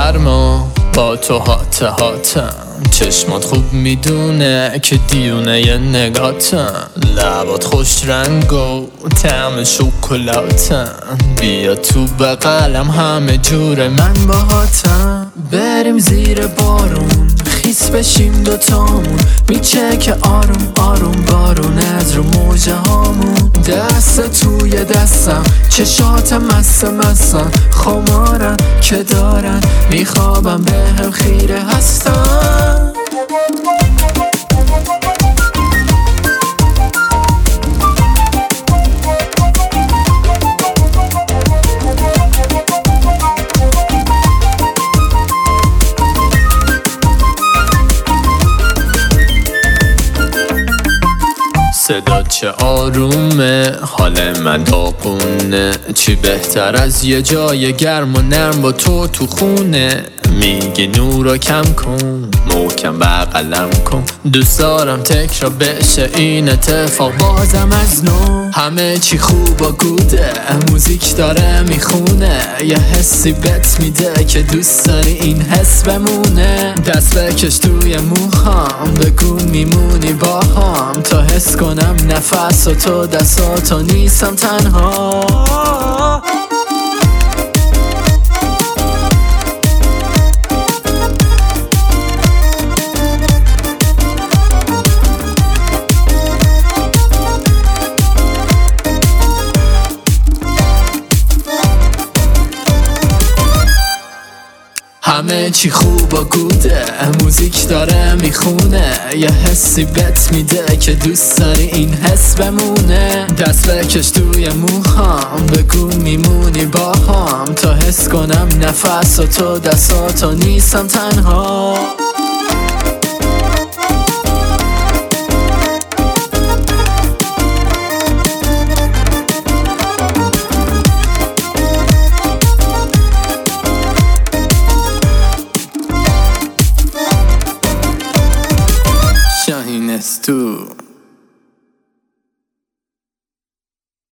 سرما با تو هاتم چشمات خوب میدونه که دیونه ی نگاتم لبات خوش رنگ و طعم شکلاتم بیا تو بغلم همه جور من باهاتم بریم زیر بارون خیس بشیم دوتامون میچه که آروم آروم بارون از رو موجه هامون دست توی دستم چشاتم مسم خمارن که دارن میخوابم به هم خیره هستم صدا چه آرومه حال من داغونه چی بهتر از یه جای گرم و نرم با تو خونه میگی نورو کم کن محکم بغلم کن دوست دارم تکرار بشه این اتفاق بازم از نو همه چی خوب و گوده موزیک داره میخونه یه حسی بهت میده که دوست داری این حس بمونه دست بکش توی موهام بگو میمونی با هم تا حس کنم نفس و تو دستاتو نیستم تنها همه چی خوب و گوده موزیک داره میخونه یه حسی بهت میده که دوست داری این حس بمونه دست بکش توی موهام بگو میمونی با هم تا حس کنم نفس و تو دستاتو نیستم تنها